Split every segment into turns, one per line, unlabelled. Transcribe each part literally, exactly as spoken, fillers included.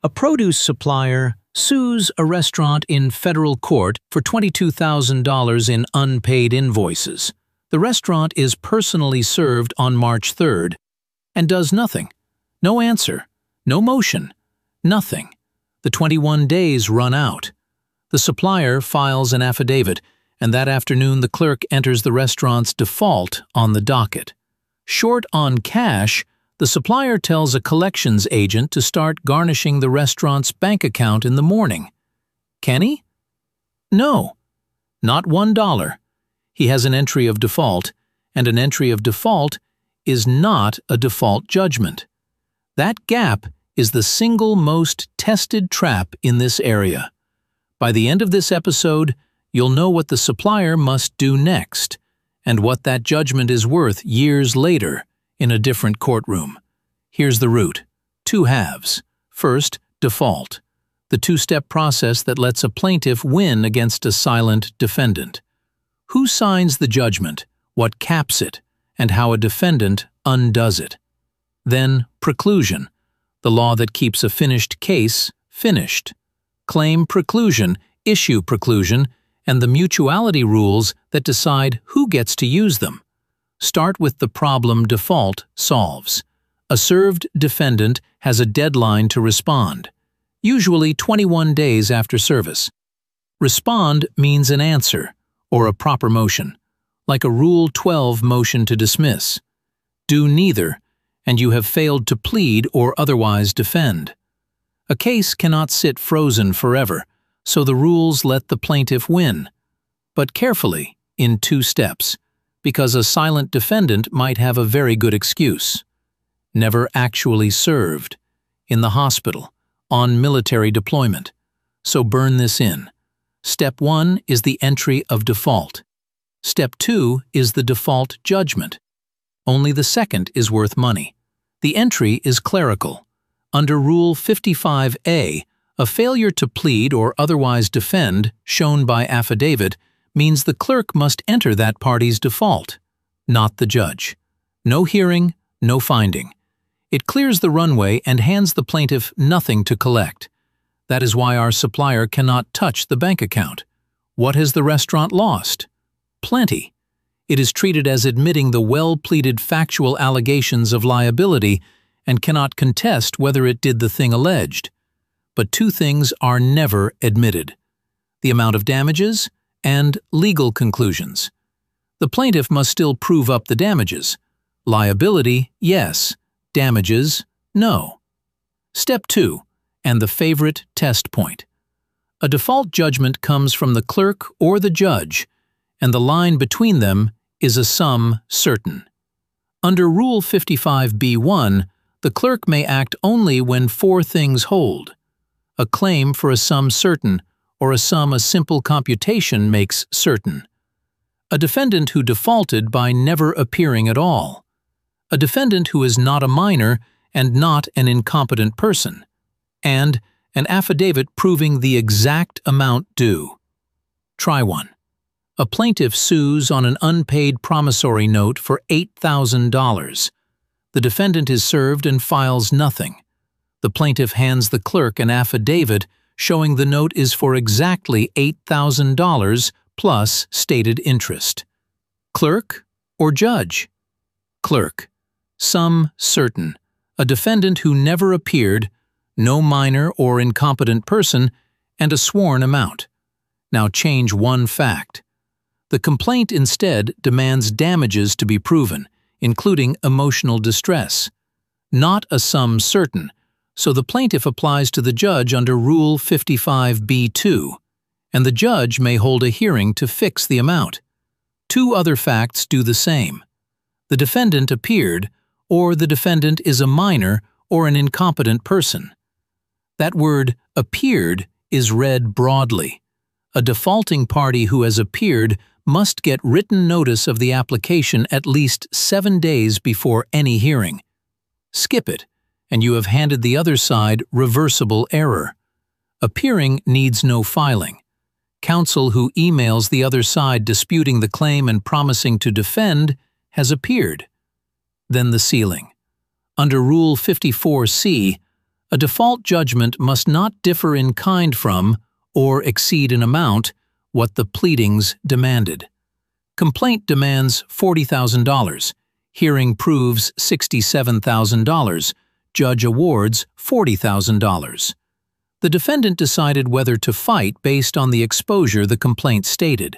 A produce supplier sues a restaurant in federal court for twenty-two thousand dollars in unpaid invoices. The restaurant is personally served on March third and does nothing. No answer, no motion, nothing. The twenty-one days run out. The supplier files an affidavit, and that afternoon the clerk enters the restaurant's default on the docket. Short on cash, the supplier tells a collections agent to start garnishing the restaurant's bank account in the morning. Can he? No, not one dollar. He has an entry of default, and an entry of default is not a default judgment. That gap is the single most tested trap in this area. By the end of this episode, you'll know what the supplier must do next, and what that judgment is worth years later in a different courtroom. Here's the route. Two halves. First, default. The two-step process that lets a plaintiff win against a silent defendant. Who signs the judgment, what caps it, and how a defendant undoes it. Then, preclusion. The law that keeps a finished case finished. Claim preclusion, issue preclusion, and the mutuality rules that decide who gets to use them. Start with the problem default solves. A served defendant has a deadline to respond, usually twenty-one days after service. Respond means an answer, or a proper motion, like a Rule twelve motion to dismiss. Do neither, and you have failed to plead or otherwise defend. A case cannot sit frozen forever, so the rules let the plaintiff win. But carefully, in two steps, because a silent defendant might have a very good excuse. Never actually served, in the hospital, on military deployment. So burn this in. Step one is the entry of default. Step two is the default judgment. Only the second is worth money. The entry is clerical. Under Rule fifty-five A, a failure to plead or otherwise defend, shown by affidavit, means the clerk must enter that party's default, not the judge. No hearing, no finding. It clears the runway and hands the plaintiff nothing to collect. That is why our supplier cannot touch the bank account. What has the restaurant lost? Plenty. It is treated as admitting the well-pleaded factual allegations of liability and cannot contest whether it did the thing alleged. But two things are never admitted: the amount of damages and legal conclusions. The plaintiff must still prove up the damages. Liability, yes. Damages, no. Step two, and the favorite test point. A default judgment comes from the clerk or the judge, and the line between them is a sum certain. Under Rule fifty-five B one, the clerk may act only when four things hold: a claim for a sum certain, or a sum a simple computation makes certain; a defendant who defaulted by never appearing at all; a defendant who is not a minor and not an incompetent person; and an affidavit proving the exact amount due. Try one. A plaintiff sues on an unpaid promissory note for eight thousand dollars. The defendant is served and files nothing. The plaintiff hands the clerk an affidavit showing the note is for exactly eight thousand dollars plus stated interest. Clerk or judge? Clerk. Sum certain. A defendant who never appeared, no minor or incompetent person, and a sworn amount. Now change one fact. The complaint instead demands damages to be proven, including emotional distress. Not a sum certain, so the plaintiff applies to the judge under Rule fifty-five B two, and the judge may hold a hearing to fix the amount. Two other facts do the same. The defendant appeared, or the defendant is a minor or an incompetent person. That word appeared is read broadly. A defaulting party who has appeared must get written notice of the application at least seven days before any hearing. Skip it, and you have handed the other side reversible error. Appearing needs no filing. Counsel who emails the other side disputing the claim and promising to defend has appeared. Then the sealing. Under Rule fifty-four C, A default judgment must not differ in kind from, or exceed in amount, what the pleadings demanded. Complaint demands forty thousand dollars. Hearing proves sixty-seven thousand dollars. Judge awards forty thousand dollars. The defendant decided whether to fight based on the exposure the complaint stated.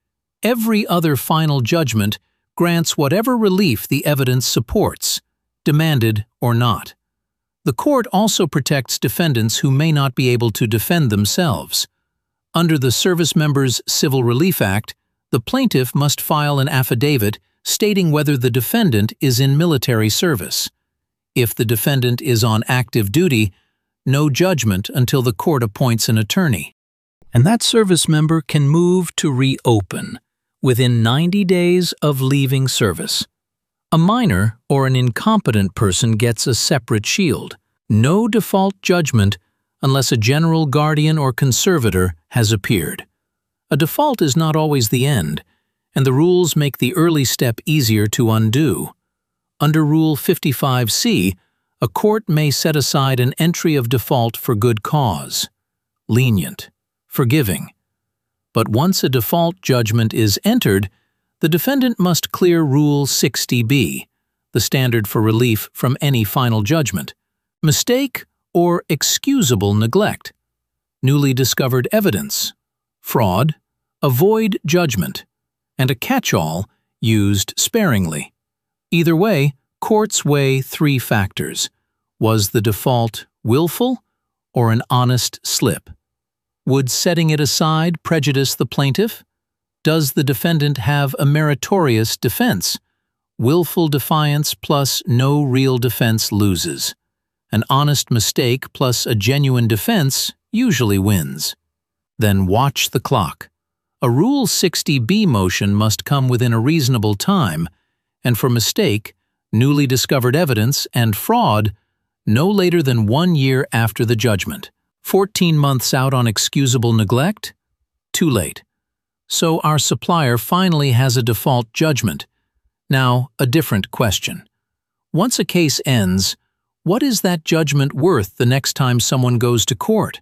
Every other final judgment grants whatever relief the evidence supports, demanded or not. The court also protects defendants who may not be able to defend themselves. Under the Service Members' Civil Relief Act, the plaintiff must file an affidavit stating whether the defendant is in military service. If the defendant is on active duty, no judgment until the court appoints an attorney. And that service member can move to reopen within ninety days of leaving service. A minor or an incompetent person gets a separate shield. No default judgment unless a general guardian or conservator has appeared. A default is not always the end, and the rules make the early step easier to undo. Under Rule fifty-five C, a court may set aside an entry of default for good cause, lenient, forgiving. But once a default judgment is entered, the defendant must clear Rule sixty B, the standard for relief from any final judgment, mistake or excusable neglect, newly discovered evidence, fraud, a void judgment, and a catch-all used sparingly. Either way, courts weigh three factors. Was the default willful or an honest slip? Would setting it aside prejudice the plaintiff? Does the defendant have a meritorious defense? Willful defiance plus no real defense loses. An honest mistake plus a genuine defense usually wins. Then watch the clock. A Rule sixty B motion must come within a reasonable time, and for mistake, newly discovered evidence, and fraud, no later than one year after the judgment. fourteen months out on excusable neglect? Too late. So our supplier finally has a default judgment. Now, a different question. Once a case ends, what is that judgment worth the next time someone goes to court?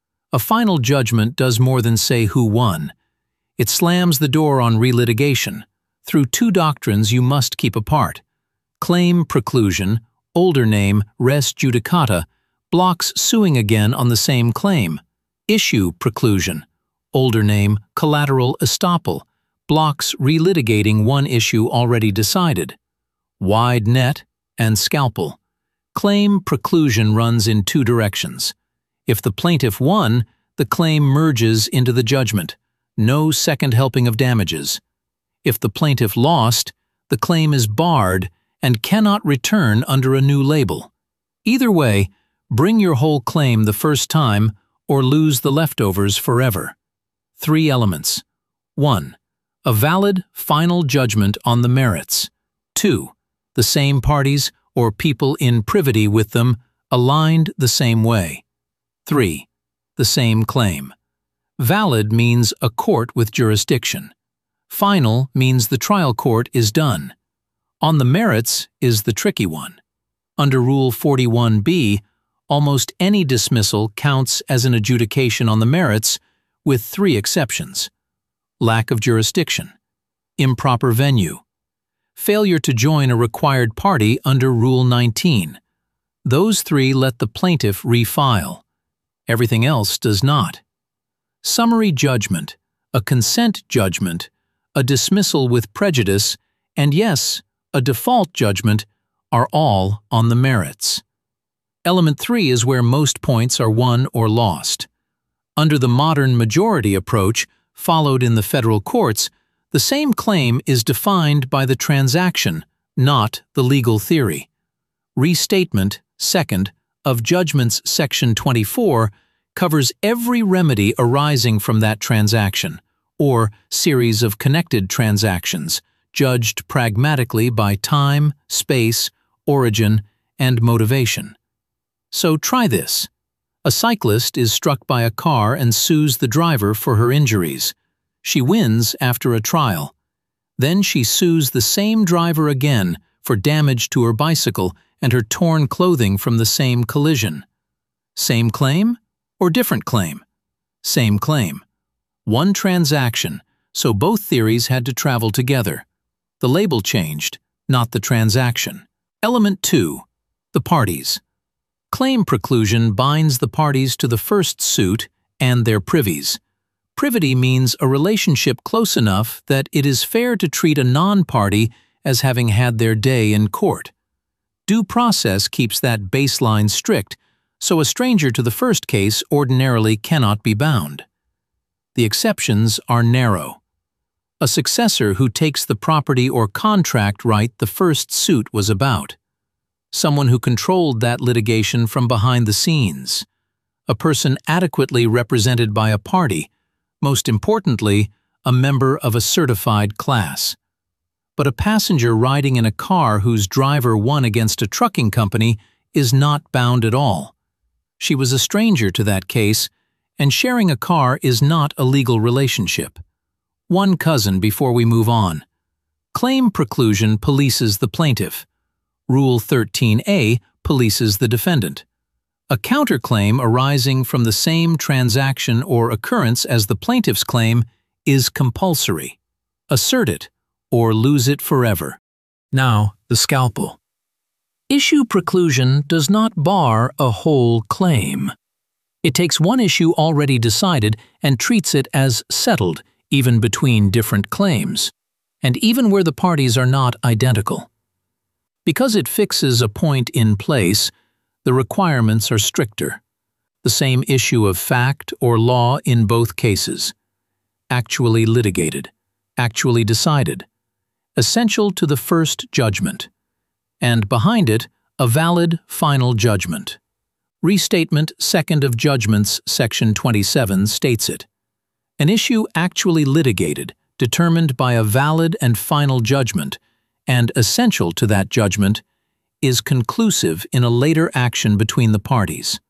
A final judgment does more than say who won. It slams the door on relitigation through two doctrines you must keep apart. Claim preclusion, older name res judicata, blocks suing again on the same claim. Issue preclusion, older name collateral estoppel, blocks relitigating one issue already decided. Wide net and scalpel. Claim preclusion runs in two directions. If the plaintiff won, the claim merges into the judgment. No second helping of damages. If the plaintiff lost, the claim is barred and cannot return under a new label. Either way, bring your whole claim the first time or lose the leftovers forever. Three elements. one. A valid, final judgment on the merits. two. The same parties or people in privity with them aligned the same way. three. The same claim. Valid means a court with jurisdiction. Final means the trial court is done. On the merits is the tricky one. Under Rule forty-one B, almost any dismissal counts as an adjudication on the merits, with three exceptions. Lack of jurisdiction, improper venue, failure to join a required party under Rule nineteen. Those three let the plaintiff refile. Everything else does not. Summary judgment, a consent judgment, a dismissal with prejudice, and yes, a default judgment are all on the merits. Element three is where most points are won or lost. Under the modern majority approach, followed in the federal courts, the same claim is defined by the transaction, not the legal theory. Restatement, second, of Judgments Section twenty-four covers every remedy arising from that transaction, or series of connected transactions, judged pragmatically by time, space, origin, and motivation. So try this. A cyclist is struck by a car and sues the driver for her injuries. She wins after a trial. Then she sues the same driver again for damage to her bicycle and her torn clothing from the same collision. Same claim or different claim? Same claim. One transaction, so both theories had to travel together. The label changed, not the transaction. Element two. The parties. Claim preclusion binds the parties to the first suit and their privies. Privity means a relationship close enough that it is fair to treat a non-party as having had their day in court. Due process keeps that baseline strict, so a stranger to the first case ordinarily cannot be bound. The exceptions are narrow. A successor who takes the property or contract right the first suit was about. Someone who controlled that litigation from behind the scenes. A person adequately represented by a party, most importantly, a member of a certified class. But a passenger riding in a car whose driver won against a trucking company is not bound at all. She was a stranger to that case, and sharing a car is not a legal relationship. One cousin before we move on. Claim preclusion polices the plaintiff. Rule thirteen A polices the defendant. A counterclaim arising from the same transaction or occurrence as the plaintiff's claim is compulsory. Assert it, or lose it forever. Now, the scalpel. Issue preclusion does not bar a whole claim. It takes one issue already decided and treats it as settled, even between different claims, and even where the parties are not identical. Because it fixes a point in place, the requirements are stricter. The same issue of fact or law in both cases. Actually litigated. Actually decided. Essential to the first judgment. And behind it, a valid final judgment. Restatement Second of Judgments, Section twenty-seven states it. An issue actually litigated, determined by a valid and final judgment, and essential to that judgment, is conclusive in a later action between the parties.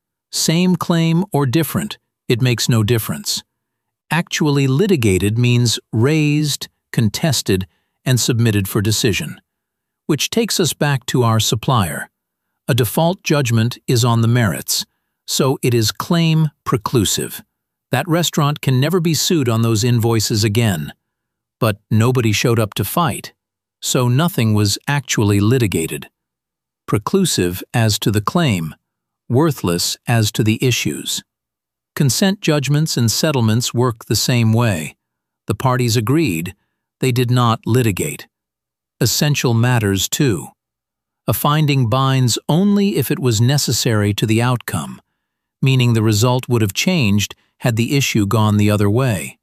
Same claim or different, it makes no difference. Actually litigated means raised, contested, and submitted for decision. Which takes us back to our supplier. A default judgment is on the merits, so it is claim preclusive. That restaurant can never be sued on those invoices again. But nobody showed up to fight, so nothing was actually litigated. Preclusive as to the claim, worthless as to the issues. Consent judgments and settlements work the same way. The parties agreed, they did not litigate. Essential matters too. A finding binds only if it was necessary to the outcome, meaning the result would have changed had the issue gone the other way.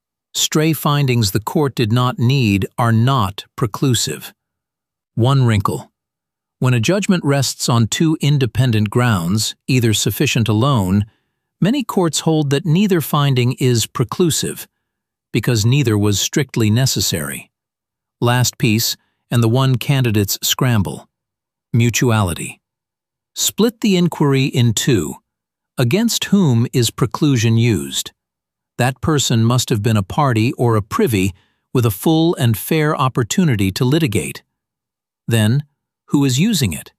Stray findings the court did not need are not preclusive. One wrinkle. When a judgment rests on two independent grounds, either sufficient alone, many courts hold that neither finding is preclusive, because neither was strictly necessary. Last piece, and the one candidate's scramble. Mutuality. Split the inquiry in two. Against whom is preclusion used? That person must have been a party or a privy with a full and fair opportunity to litigate. Then, who is using it?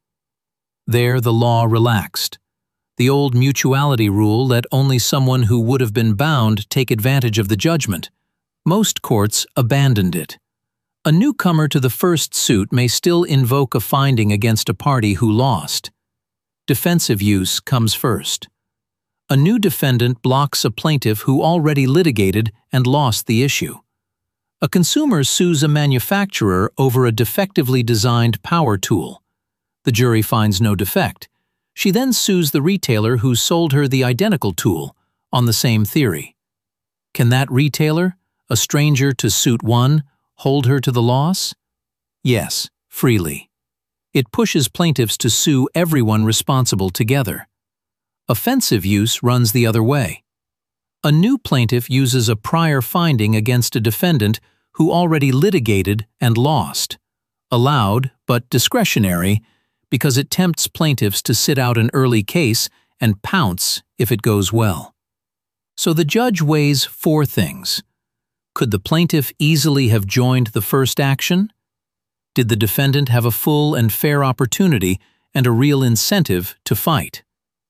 There the law relaxed. The old mutuality rule let only someone who would have been bound take advantage of the judgment. Most courts abandoned it. A newcomer to the first suit may still invoke a finding against a party who lost. Defensive use comes first. A new defendant blocks a plaintiff who already litigated and lost the issue. A consumer sues a manufacturer over a defectively designed power tool. The jury finds no defect. She then sues the retailer who sold her the identical tool on the same theory. Can that retailer, a stranger to suit one, hold her to the loss? Yes, freely. It pushes plaintiffs to sue everyone responsible together. Offensive use runs the other way. A new plaintiff uses a prior finding against a defendant who already litigated and lost. Allowed, but discretionary, because it tempts plaintiffs to sit out an early case and pounce if it goes well. So the judge weighs four things. Could the plaintiff easily have joined the first action? Did the defendant have a full and fair opportunity and a real incentive to fight?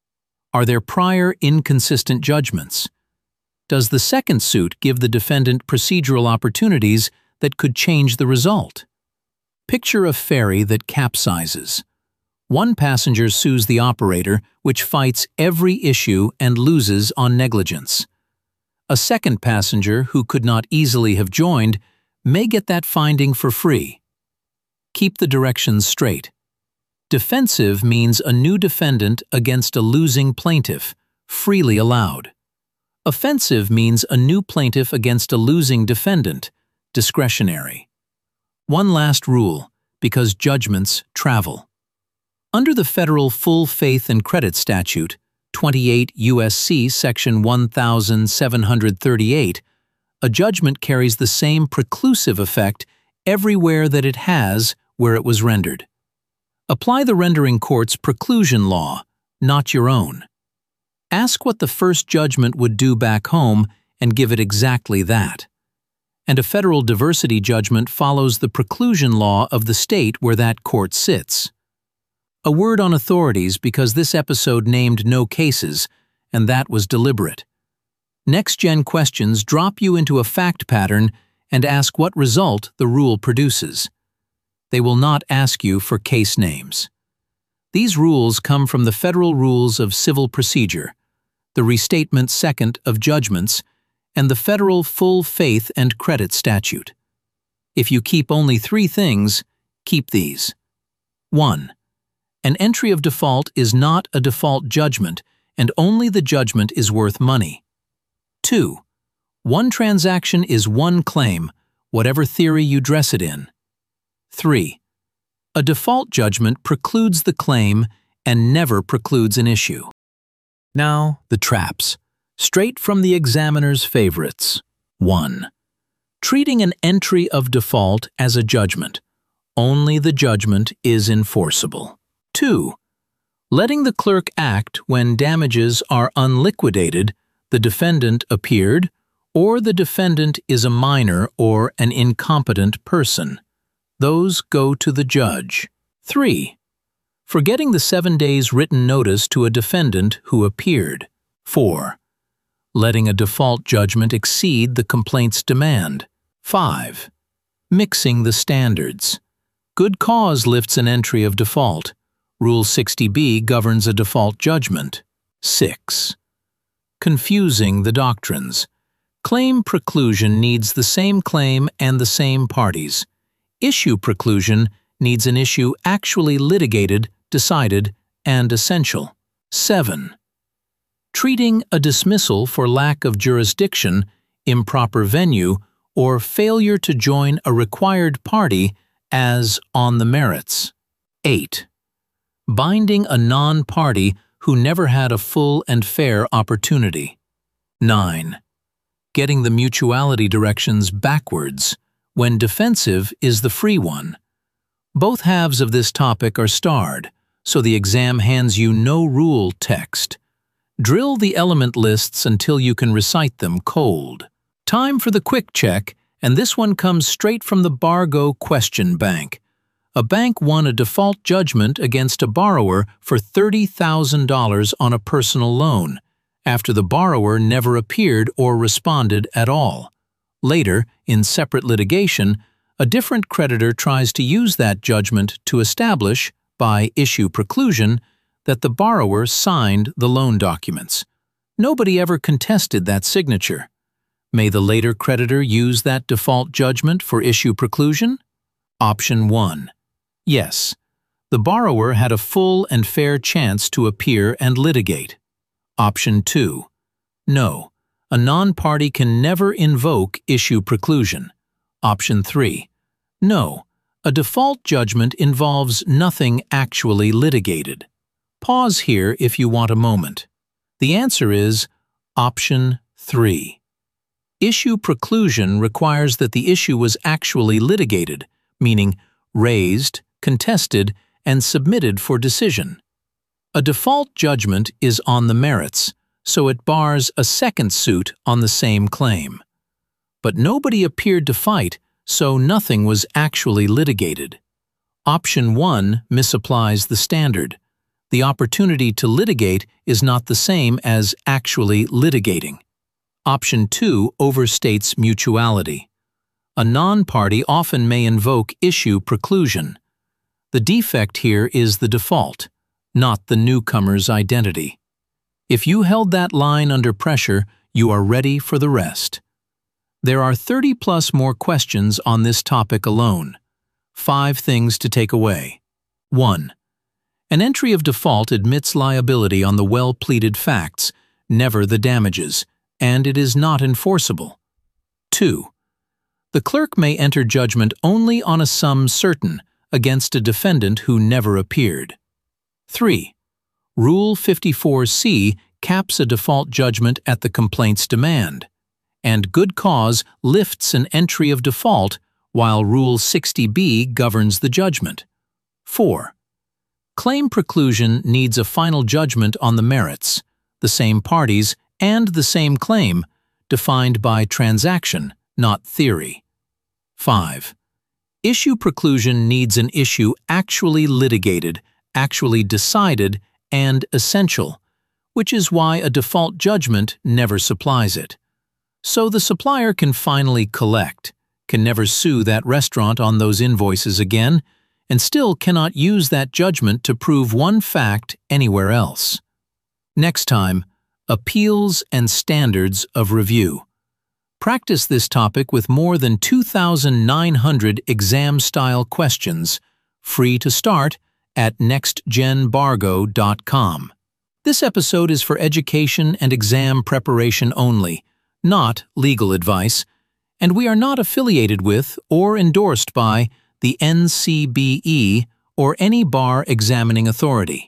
Are there prior inconsistent judgments? Does the second suit give the defendant procedural opportunities that could change the result? Picture a ferry that capsizes. One passenger sues the operator, which fights every issue and loses on negligence. A second passenger, who could not easily have joined, may get that finding for free. Keep the directions straight. Defensive means a new defendant against a losing plaintiff, freely allowed. Offensive means a new plaintiff against a losing defendant, discretionary. One last rule, because judgments travel. Under the federal Full Faith and Credit Statute, twenty-eight U S C Section seventeen thirty-eight, a judgment carries the same preclusive effect everywhere that it has where it was rendered. Apply the rendering court's preclusion law, not your own. Ask what the first judgment would do back home and give it exactly that. And a federal diversity judgment follows the preclusion law of the state where that court sits. A word on authorities, because this episode named no cases, and that was deliberate. Next-gen questions drop you into a fact pattern and ask what result the rule produces. They will not ask you for case names. These rules come from the Federal Rules of Civil Procedure, the Restatement Second of Judgments, and the Federal Full Faith and Credit Statute. If you keep only three things, keep these. one. An entry of default is not a default judgment, and only the judgment is worth money. two. One transaction is one claim, whatever theory you dress it in. three. A default judgment precludes the claim and never precludes an issue. Now, the traps. Straight from the examiner's favorites. one. Treating an entry of default as a judgment. Only the judgment is enforceable. two. Letting the clerk act when damages are unliquidated, the defendant appeared, or the defendant is a minor or an incompetent person. Those go to the judge. three. Forgetting the seven days written notice to a defendant who appeared. four. Letting a default judgment exceed the complaint's demand. five. Mixing the standards. Good cause lifts an entry of default. Rule sixty B governs a default judgment. six. Confusing the doctrines. Claim preclusion needs the same claim and the same parties. Issue preclusion needs an issue actually litigated, decided, and essential. seven. Treating a dismissal for lack of jurisdiction, improper venue, or failure to join a required party as on the merits. eight. Binding a non-party who never had a full and fair opportunity. nine. Getting the mutuality directions backwards, when defensive is the free one. Both halves of this topic are starred, so the exam hands you no rule text. Drill the element lists until you can recite them cold. Time for the quick check, and this one comes straight from the Bargo Question Bank. A bank won a default judgment against a borrower for thirty thousand dollars on a personal loan, after the borrower never appeared or responded at all. Later, in separate litigation, a different creditor tries to use that judgment to establish, by issue preclusion, that the borrower signed the loan documents. Nobody ever contested that signature. May the later creditor use that default judgment for issue preclusion? Option one. Yes. The borrower had a full and fair chance to appear and litigate. Option two. No. A non-party can never invoke issue preclusion. Option three. No. A default judgment involves nothing actually litigated. Pause here if you want a moment. The answer is Option three. Issue preclusion requires that the issue was actually litigated, meaning raised, contested, and submitted for decision. A default judgment is on the merits, so it bars a second suit on the same claim. But nobody appeared to fight, so nothing was actually litigated. Option one misapplies the standard. The opportunity to litigate is not the same as actually litigating. Option two overstates mutuality. A non-party often may invoke issue preclusion. The defect here is the default, not the newcomer's identity. If you held that line under pressure, you are ready for the rest. There are thirty plus more questions on this topic alone. Five things to take away. one. An entry of default admits liability on the well-pleaded facts, never the damages, and it is not enforceable. two. The clerk may enter judgment only on a sum certain against a defendant who never appeared. three. Rule fifty-four C caps a default judgment at the complaint's demand, and good cause lifts an entry of default while Rule sixty B governs the judgment. four. Claim preclusion needs a final judgment on the merits, the same parties, and the same claim, defined by transaction, not theory. five. Issue preclusion needs an issue actually litigated, actually decided, and essential, which is why a default judgment never supplies it. So the supplier can finally collect, can never sue that restaurant on those invoices again, and still cannot use that judgment to prove one fact anywhere else. Next time, appeals and standards of review. Practice this topic with more than two thousand nine hundred exam-style questions, free to start at next gen bargo dot com. This episode is for education and exam preparation only, not legal advice, and we are not affiliated with or endorsed by the N C B E or any bar examining authority.